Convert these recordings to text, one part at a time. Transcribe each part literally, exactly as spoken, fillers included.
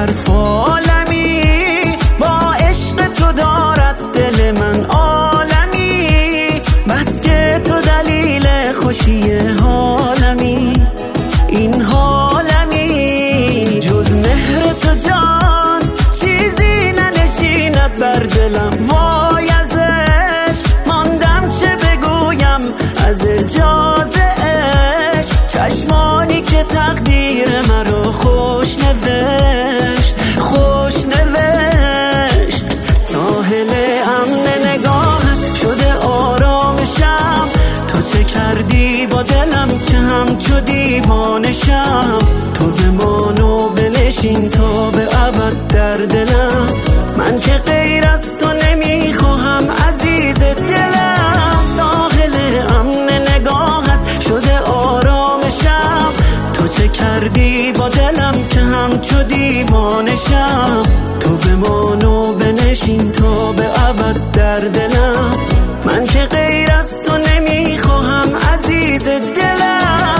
حرف عالمی، با عشق تو دارد دل من عالمی. بس که تو دلیل خوشی حالمی، این حالمی. جز مهر تو جان چیزی ننشیند بر دلم، وای از عشق ماندم چه بگویم از اجازه عشق. چشمانی که تقدیر مرا خوش نوشت، خوش نوشت. ساحل امن نگاهت شده آرامشم، تو چه کردی با دلم که همچو دیوانشم. تو بمان و بنشین تا به ابد در دلم، من که غیر از تو نمیخواهم عزیز دلم. ساحل امن نگاهت شده آرامشم، تو چه کردی با دلم که همچو دیوانشم. تو بمان و بنشین تا به ابد در دلم، من که غیر از تو نمیخواهم عزیز دلم.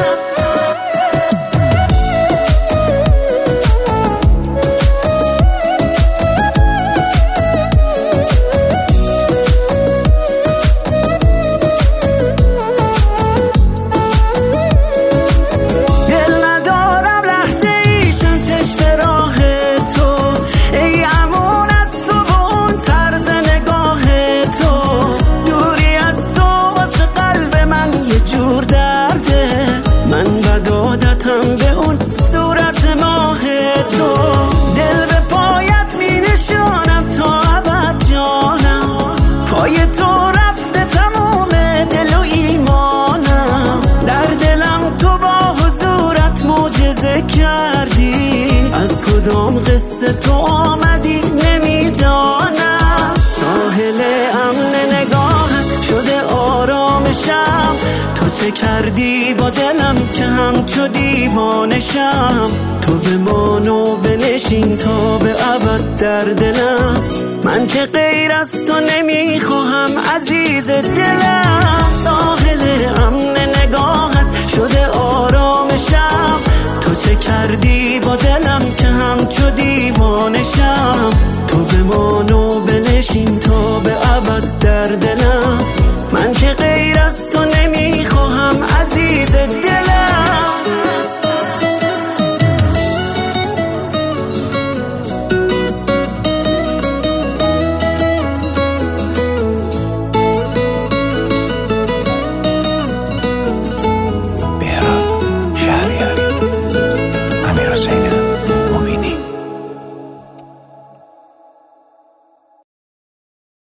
به اون صورت ماه تو دل به پایت می نشانم تا ابد جانم. پای تو رفته تموم دل و ایمانم، در دلم تو با حضورت معجزه کردی. از کدام قصه تو آمدی نمیدانم. ساحل امن نگاهت شده آرامشم، تو چه کردی با دلم که همچو دیوانشم. تو بمان و بنشین تا به ابد در دلم، من که غیر از تو نمیخواهم عزیز دلم. ساحل امن نگاهت شده آرامشم، تو چه کردی با دلم که همچو دیوانشم.